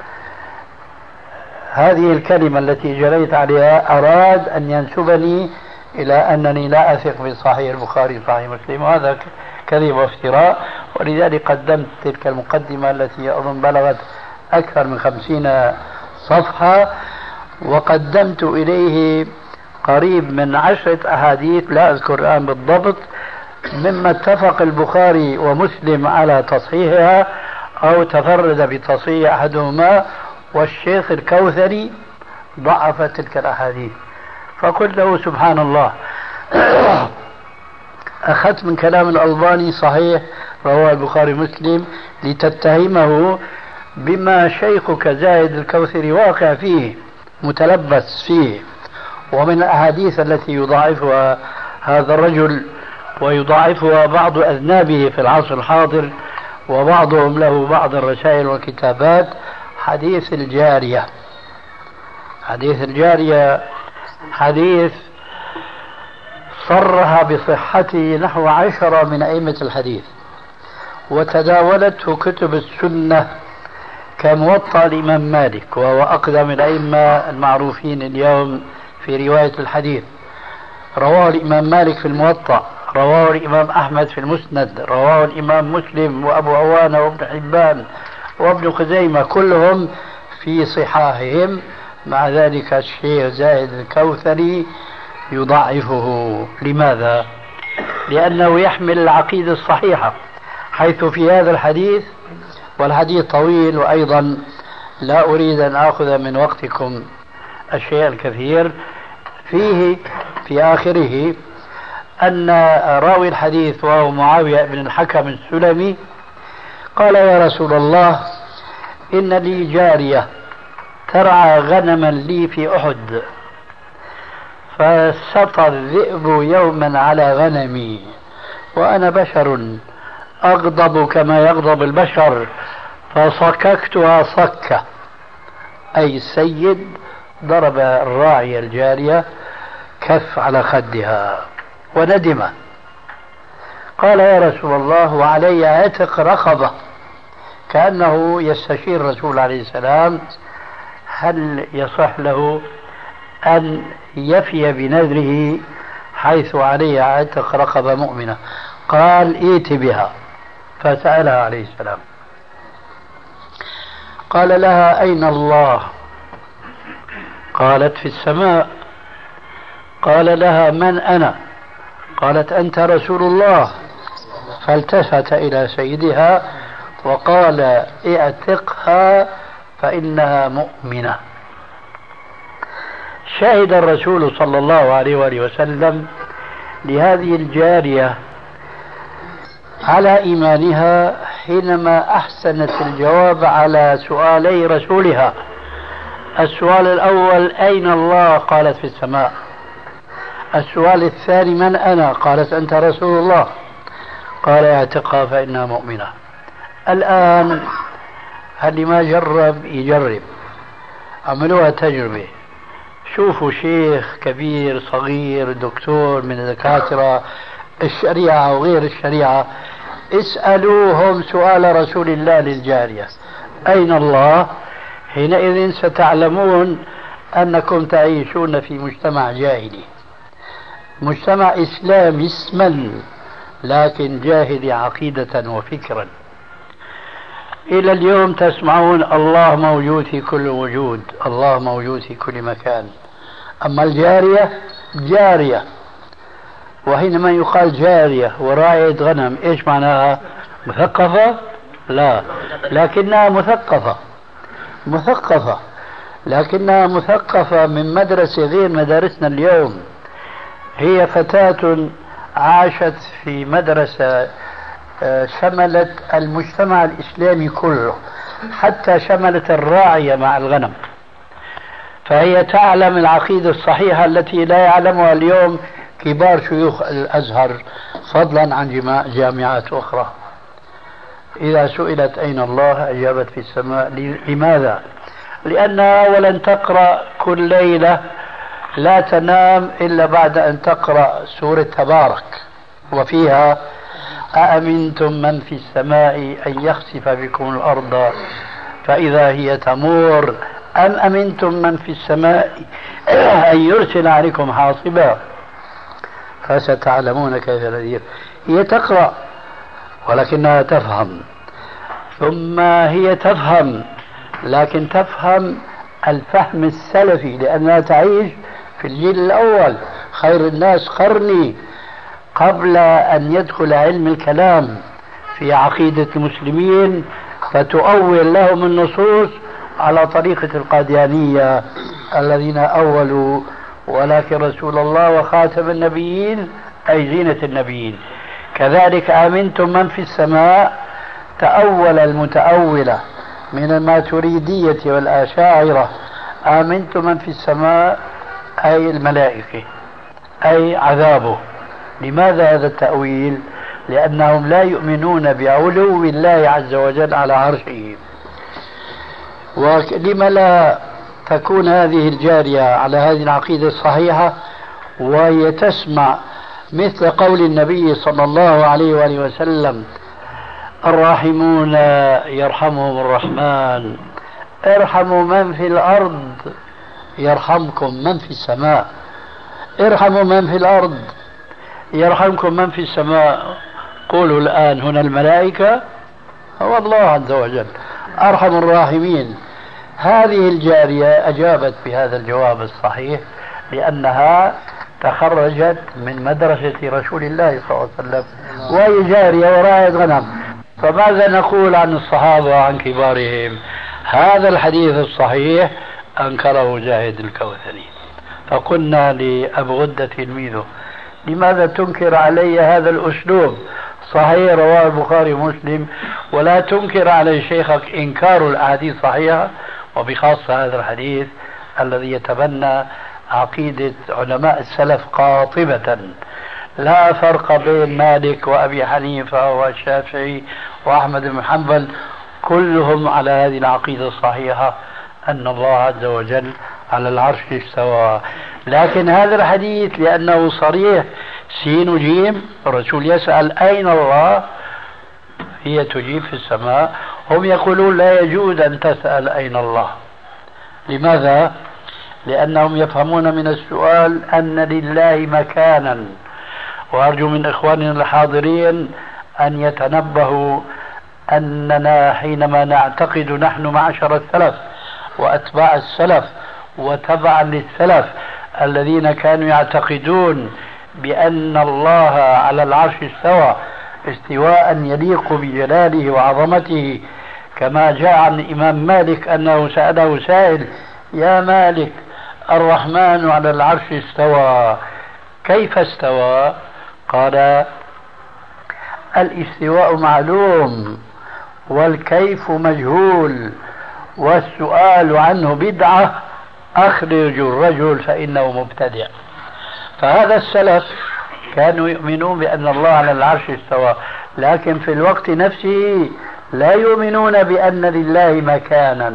هذه الكلمة التي جريت عليها أراد أن ينسبني إلى أنني لا أثق بصحيح البخاري وصحيح مسلم، وهذا كذب وافتراء. ولذلك قدمت تلك المقدمة التي أظن بلغت أكثر من 50 صفحة، وقدمت إليه قريب من 10 أحاديث لا أذكر الآن بالضبط مما اتفق البخاري ومسلم على تصحيحها أو تفرد بتصحيح أحدهما، والشيخ الكوثري ضعف تلك الأحاديث. فقلت له سبحان الله أخذت من كلام الألباني صحيح رواه البخاري مسلم لتتهمه بما شيخك زايد الكوثري واقع فيه متلبس فيه، ومن الأحاديث التي يضاعفها هذا الرجل ويضاعفها بعض أذنابه في العصر الحاضر، وبعضهم له بعض الرسائل والكتابات، حديث الجارية. حديث الجارية حديث صرح بصحته نحو 10 من أئمة الحديث، وتداولته كتب السنة كموطأ الإمام مالك، وهو أقدم الأئمة المعروفين اليوم في رواية الحديث. رواه الإمام مالك في الموطأ، رواه الإمام أحمد في المسند، رواه الإمام مسلم وأبو عوانة وابن حبان وابن خزيمة، كلهم في صحاحهم. مع ذلك الشيخ زايد الكوثري يضعفه. لماذا؟ لأنه يحمل العقيدة الصحيحة، حيث في هذا الحديث، والحديث طويل وأيضا لا أريد أن أخذ من وقتكم الشيء الكثير، فيه في آخره أن راوي الحديث وهو معاوية بن الحكم السلمي قال يا رسول الله إن لي جارية ترعى غنما لي في أحد، فسطى الذئب يوما على غنمي وأنا بشر أغضب كما يغضب البشر، فصككتها صكة، أي السيد ضرب الراعي الجارية كف على خدها وندم. قال يا رسول الله وعلي عتق رقبة، كأنه يستشير الرسول عليه السلام هل يصح له أن يفي بنذره حيث عليه عتق رقبة مؤمنة. قال ائت بها، فسألها عليه السلام قال لها أين الله؟ قالت في السماء. قال لها من أنا؟ قالت أنت رسول الله. فالتفت إلى سيدها وقال اعتقها فإنها مؤمنة. شهد الرسول صلى الله عليه وآله وسلم لهذه الجارية على إيمانها حينما أحسنت الجواب على سؤالي رسولها. السؤال الأول أين الله؟ قالت في السماء. السؤال الثاني من أنا؟ قالت أنت رسول الله. قال اعتقها فإنها مؤمنة. الآن اللي ما جرب يجرب، عملوها تجربة، شوفوا شيخ كبير صغير دكتور من الدكاترة الشريعة وغير الشريعة، اسألوهم سؤال رسول الله للجارية: أين الله؟ حينئذ ستعلمون أنكم تعيشون في مجتمع جاهلي، مجتمع إسلامي اسما لكن جاهلي عقيدة وفكرا. إلى اليوم تسمعون الله موجود في كل وجود، الله موجود في كل مكان. أما الجارية جارية، وحينما يقال جارية وراعية غنم إيش معناها؟ مثقفة؟ لا، لكنها مثقفة، لكنها مثقفة من مدرسة غير مدارسنا اليوم. هي فتاة عاشت في مدرسة شملت المجتمع الإسلامي كله، حتى شملت الراعية مع الغنم، فهي تعلم العقيدة الصحيحة التي لا يعلمها اليوم كبار شيوخ الأزهر، فضلا عن جامعات أخرى. إذا سئلت أين الله أجابت في السماء. لماذا؟ لأنها أولا تقرأ كل ليلة، لا تنام إلا بعد أن تقرأ سورة تبارك، وفيها: أأمنتم من في السماء أن يخسف بكم الأرض فإذا هي تمور أم أمنتم من في السماء أن يرسل عليكم حاصبا فستعلمون كيف نذير. هي تقرأ ولكنها تفهم، ثم هي تفهم لكن تفهم الفهم السلفي، لأنها تعيش في الجيل الأول، خير الناس قرني، قبل أن يدخل علم الكلام في عقيدة المسلمين فتؤول لهم النصوص على طريقة القاديانية الذين أولوا ولكن رسول الله وخاتم النبيين أي زينة النبيين. كذلك آمنتم من في السماء تأول المتأولة من الماتريدية والأشاعرة، آمنتم من في السماء أي الملائكة أي عذابه. لماذا هذا التأويل؟ لأنهم لا يؤمنون بعلو الله عز وجل على عرشه. ولما لا تكون هذه الجارية على هذه العقيدة الصحيحة وهي تسمع مثل قول النبي صلى الله عليه وآله وسلم: الراحمون يرحمهم الرحمن، ارحموا من في الأرض يرحمكم من في السماء. ارحموا من في الأرض يرحمكم من في السماء. قولوا الآن هنا الملائكة هو الله عز وجل أرحم الراحمين. هذه الجارية أجابت بهذا الجواب الصحيح لأنها تخرجت من مدرسة رسول الله صلى الله عليه وسلم، وهي جارية وراعية غنم. فماذا نقول عن الصحابة وعن كبارهم؟ هذا الحديث الصحيح أنكره زاهد الكوثري، فقلنا لأبو غدة تلميذه: لماذا تنكر علي هذا الأسلوب؟ صحيح رواه البخاري ومسلم، ولا تنكر على شيخك إنكار الأحاديث صحيحة، وبخاصة هذا الحديث الذي يتبنى عقيدة علماء السلف قاطبة، لا فرق بين مالك وأبي حنيفة والشافعي وأحمد بن حنبل، كلهم على هذه العقيدة الصحيحة أن الله عز وجل على العرش استوى. لكن هذا الحديث لأنه صريح سين وجيم، الرسول يسأل أين الله، هي تجيب في السماء. هم يقولون لا يجوز أن تسأل أين الله. لماذا؟ لأنهم يفهمون من السؤال أن لله مكانا. وأرجو من إخواننا الحاضرين أن يتنبهوا أننا حينما نعتقد نحن معشر السلف وأتباع السلف وتبعا للسلف الذين كانوا يعتقدون بأن الله على العرش استوى استواء يليق بجلاله وعظمته، كما جاء عن الإمام مالك أنه سأله سائل: يا مالك الرحمن على العرش استوى، كيف استوى؟ قال: الاستواء معلوم والكيف مجهول والسؤال عنه بدعة، أخرج الرجل فإنه مبتدع. فهذا السلف كانوا يؤمنون بأن الله على العرش استوى، لكن في الوقت نفسه لا يؤمنون بأن لله مكانا.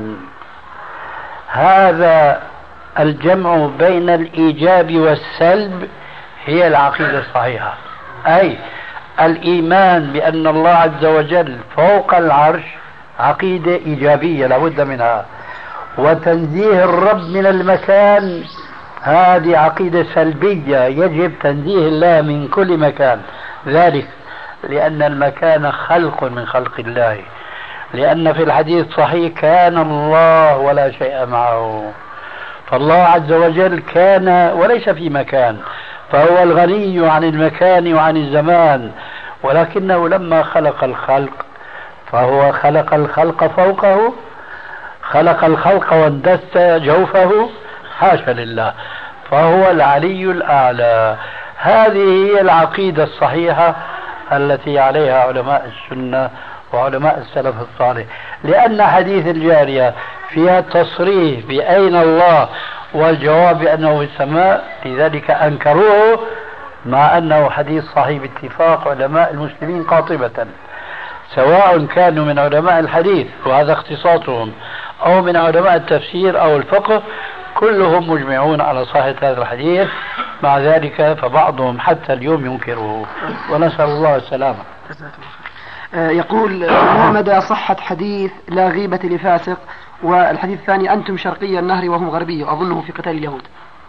هذا الجمع بين الإيجاب والسلب هي العقيدة الصحيحة. أي الإيمان بأن الله عز وجل فوق العرش عقيدة إيجابية لابد منها، وتنزيه الرب من المكان هذه عقيدة سلبية، يجب تنزيه الله من كل مكان، ذلك لأن المكان خلق من خلق الله، لأن في الحديث صحيح كان الله ولا شيء معه، فالله عز وجل كان وليس في مكان، فهو الغني عن المكان وعن الزمان، ولكنه لما خلق الخلق فهو خلق الخلق فوقه، خلق الخلق واندس جوفه، حاشا لله، فهو العلي الأعلى. هذه هي العقيدة الصحيحة التي عليها علماء السنة وعلماء السلف الصالح، لأن حديث الجارية فيها تصريح بأين الله والجواب بأنه في السماء، لذلك أنكروه مع أنه حديث صحيح باتفاق علماء المسلمين قاطبة، سواء كانوا من علماء الحديث وهذا اختصاصهم أو من علماء التفسير أو الفقه، كلهم مجمعون على صحة هذا الحديث، مع ذلك فبعضهم حتى اليوم ينكره، ونسأل الله السلامة. يقول ما مدى صحة حديث لا غيبة لفاسق، والحديث الثاني أنتم شرقي النهر وهم غربي، أظنه في قتال اليهود.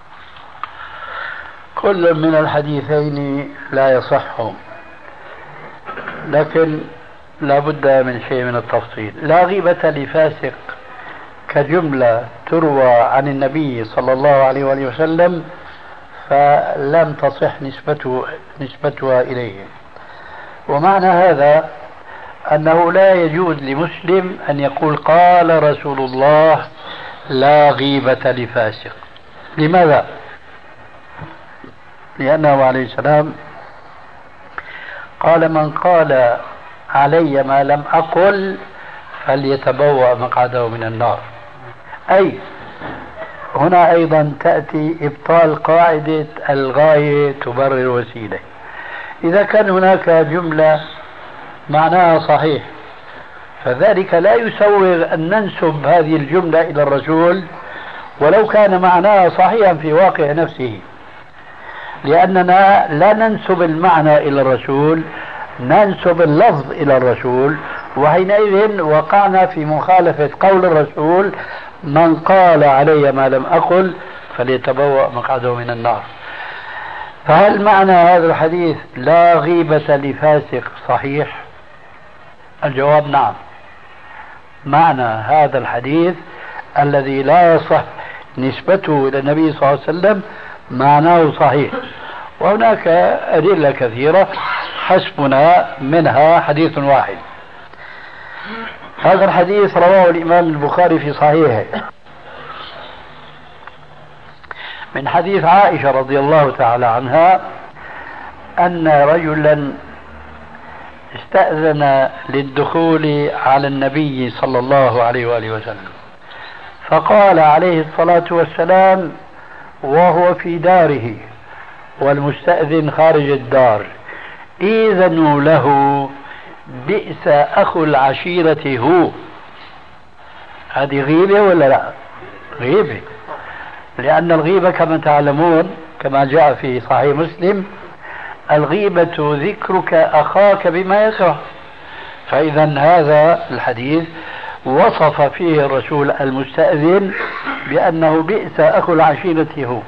كل من الحديثين لا يصح، لكن لا بد من شيء من التفصيل. لا غيبة لفاسق كجملة تروى عن النبي صلى الله عليه وآله وسلم فلم تصح نسبتها إليه، ومعنى هذا أنه لا يجوز لمسلم أن يقول قال رسول الله لا غيبة لفاسق. لماذا؟ لأنه عليه السلام قال من قال علي ما لم أقل فليتبوأ مقعده من النار. أي هنا أيضا تأتي إبطال قاعدة الغاية تبرر الوسيلة. إذا كان هناك جملة معناها صحيح فذلك لا يسوغ أن ننسب هذه الجملة إلى الرسول ولو كان معناها صحيحا في واقع نفسه، لأننا لا ننسب المعنى إلى الرسول، ننسب اللفظ إلى الرسول، وحينئذ وقعنا في مخالفة قول الرسول من قال علي ما لم أقل فليتبوأ مقعده من النار. فهل معنى هذا الحديث لا غيبة لفاسق صحيح؟ الجواب نعم، معنى هذا الحديث الذي لا يصح نسبته إلى النبي صلى الله عليه وسلم معناه صحيح، وهناك أدلة كثيرة حسبنا منها حديث واحد. هذا الحديث رواه الإمام البخاري في صحيحه من حديث عائشة رضي الله تعالى عنها أن رجلا استأذن للدخول على النبي صلى الله عليه وآله وسلم، فقال عليه الصلاة والسلام وهو في داره والمستأذن خارج الدار إذنوا له بئس أخو العشيرة هو. هذه غيبة ولا لا؟ غيبة، لأن الغيبة كما تعلمون كما جاء في صحيح مسلم الغيبة ذكرك أخاك بما يكره، فإذا هذا الحديث وصف فيه الرسول المستأذن بأنه بئس أخو العشيرة هو.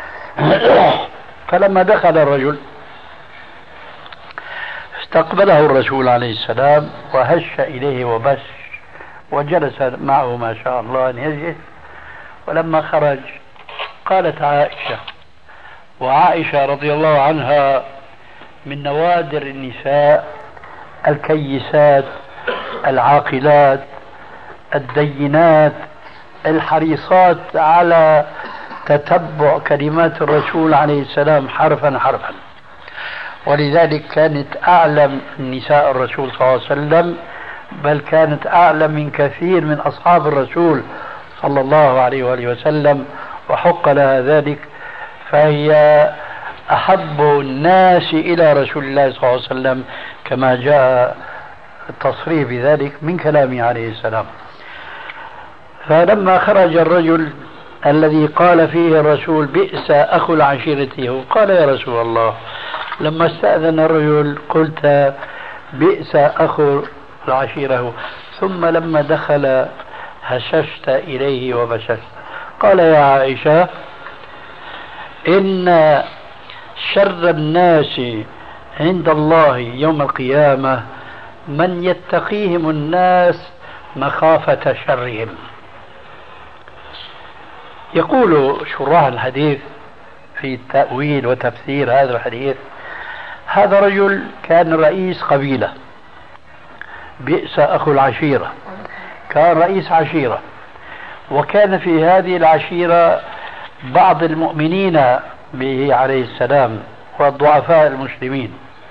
فلما دخل الرجل استقبله الرسول عليه السلام وهش إليه وبش وجلس معه ما شاء الله أن يجلس. ولما خرج قالت عائشة، وعائشة رضي الله عنها من نوادر النساء الكيسات العاقلات الدينات الحريصات على تتبع كلمات الرسول عليه السلام حرفا حرفا، ولذلك كانت أعلم نساء الرسول صلى الله عليه وسلم، بل كانت أعلم من كثير من أصحاب الرسول صلى الله عليه وآله وسلم، وحق لها ذلك، فهي أحب الناس إلى رسول الله صلى الله عليه وسلم كما جاء التصريح بذلك من كلامه عليه السلام. فلما خرج الرجل الذي قال فيه الرسول بئس أخو العشيرة، قال يا رسول الله لما استأذن الرجل قلت بئس أخو العشيرة، ثم لما دخل هششت إليه وبششت. قال يا عائشة إن شر الناس عند الله يوم القيامة من يتقيهم الناس مخافة شرهم. يقول شراح الحديث في تأويل وتفسير هذا الحديث: هذا رجل كان رئيس قبيلة، بئس أخو العشيرة، كان رئيس عشيرة، وكان في هذه العشيرة بعض المؤمنين به عليه السلام والضعفاء المسلمين،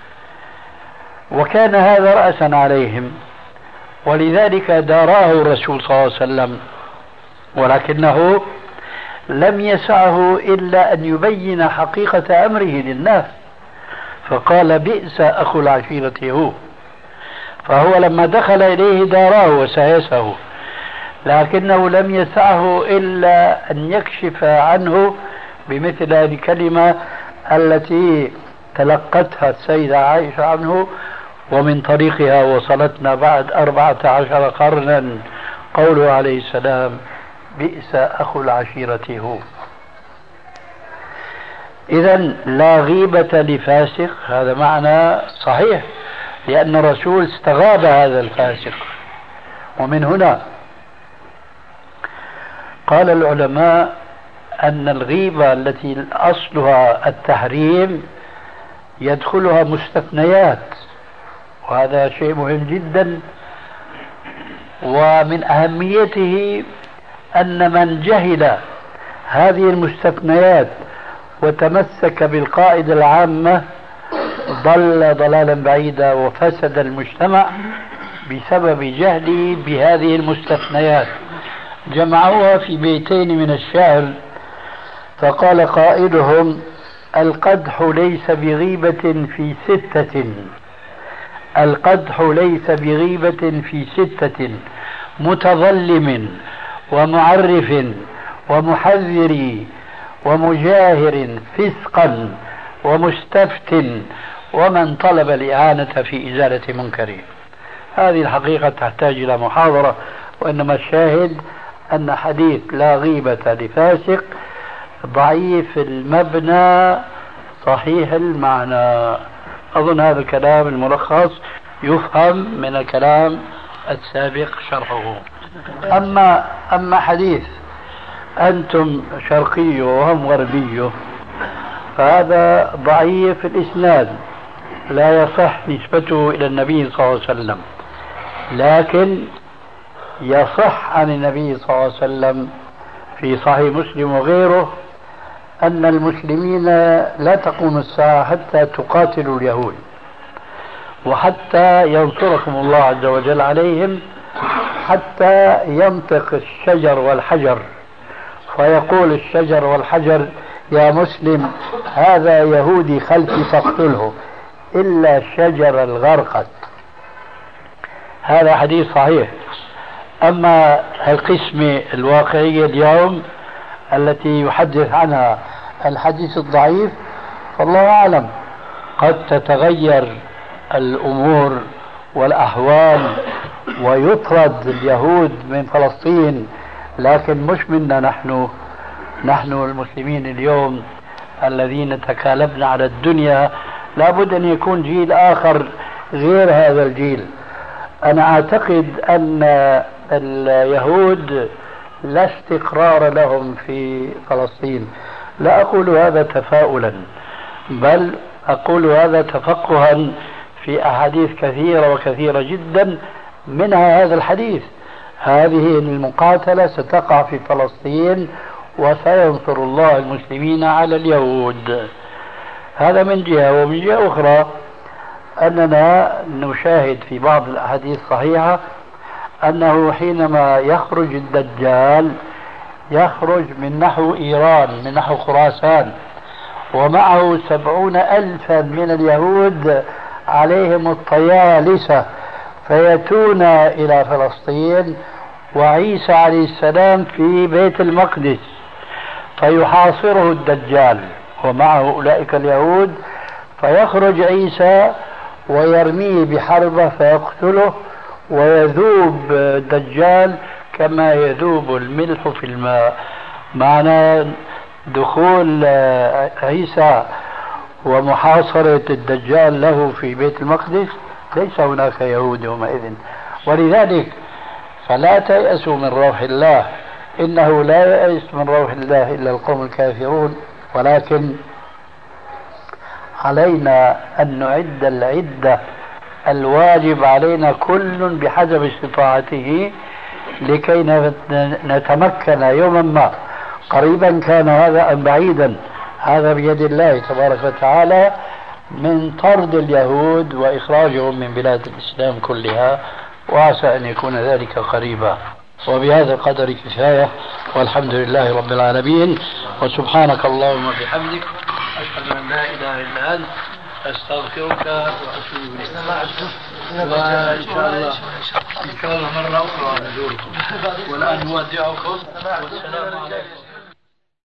وكان هذا رأسا عليهم، ولذلك داراه الرسول صلى الله عليه وسلم، ولكنه لم يسعه إلا أن يبين حقيقة أمره للناس، فقال بئس أخو العشيرة هو. فهو لما دخل إليه داراه وسايسه، لكنه لم يسعه إلا أن يكشف عنه بمثل هذه الكلمة التي تلقتها السيدة عائشة عنه، ومن طريقها وصلتنا بعد 14 قرنا قوله عليه السلام: بئس أخو العشيرة هو. إذا لا غيبة لفاسق، هذا معنى صحيح، لأن الرسول استغاب هذا الفاسق. ومن هنا قال العلماء أن الغيبة التي أصلها التحريم يدخلها مستثنيات، وهذا شيء مهم جدا. ومن أهميته أن من جهل هذه المستثنيات وتمسك بالقاعدة العامة ضل ضلالا بعيدا، وفسد المجتمع بسبب جهله بهذه المستثنيات. جمعوها في بيتين من الشعر، فقال قائلهم: القدح ليس بغيبة في 6، القدح ليس بغيبة في 6: متظلم ومعرف ومحذر ومجاهر فسقا ومستفت ومن طلب الإعانة في إزالة منكره. هذه الحقيقة تحتاج إلى محاضرة، وإنما الشاهد أن حديث لا غيبة لفاسق ضعيف المبنى صحيح المعنى. أظن هذا الكلام الملخص يفهم من الكلام السابق شرحه. أما حديث أنتم شرقي وهم غربي فهذا ضعيف الإسناد، لا يصح نسبته إلى النبي صلى الله عليه وسلم، لكن يصح عن النبي صلى الله عليه وسلم في صحيح مسلم وغيره أن المسلمين لا تقوم الساعة حتى تقاتلوا اليهود، وحتى ينصركم الله عز وجل عليهم، حتى ينطق الشجر والحجر فيقول الشجر والحجر: يا مسلم هذا يهودي خلفي فاقتله، إلا الشجر الغرقد. هذا حديث صحيح. أما القسمة الواقعية اليوم التي يحدث عنها الحديث الضعيف فالله أعلم، قد تتغير الأمور والأحوال ويطرد اليهود من فلسطين، لكن مش منا نحن المسلمين اليوم الذين تكالبنا على الدنيا. لابد أن يكون جيل آخر غير هذا الجيل. أنا أعتقد أن اليهود لا استقرار لهم في فلسطين، لا أقول هذا تفاؤلا، بل أقول هذا تفقها في أحاديث كثيرة وكثيرة جدا، منها هذا الحديث: هذه المقاتلة ستقع في فلسطين وسينصر الله المسلمين على اليهود. هذا من جهة. ومن جهة أخرى أننا نشاهد في بعض الأحاديث الصحيحة أنه حينما يخرج الدجال يخرج من نحو إيران، من نحو خراسان، ومعه 70,000 من اليهود عليهم الطيالسة، فيأتون إلى فلسطين، وعيسى عليه السلام في بيت المقدس، فيحاصره الدجال ومعه أولئك اليهود، فيخرج عيسى ويرميه بحربة فيقتله، ويذوب الدجال كما يذوب الملح في الماء. معنى دخول عيسى ومحاصرة الدجال له في بيت المقدس ليس هناك يهود يومئذ. ولذلك فلا تيأسوا من روح الله، إنه لا ييأس من روح الله إلا القوم الكافرون، ولكن علينا أن نعد العدة الواجب علينا كل بحسب استطاعته لكي نتمكن يوما ما، قريبا كان هذا أم بعيدا، هذا بيد الله تبارك وتعالى، من طرد اليهود وإخراجهم من بلاد الإسلام كلها، وعسى أن يكون ذلك قريبا. وبهذا القدر كفاية، والحمد لله رب العالمين، وسبحانك اللهم وبحمدك، أشهد أن لا إله إلا أنت، أستغفرك وأتوب إليك. وإن شاء الله مرة أخرى نزوركم، والآن نودعكم والسلام عليكم.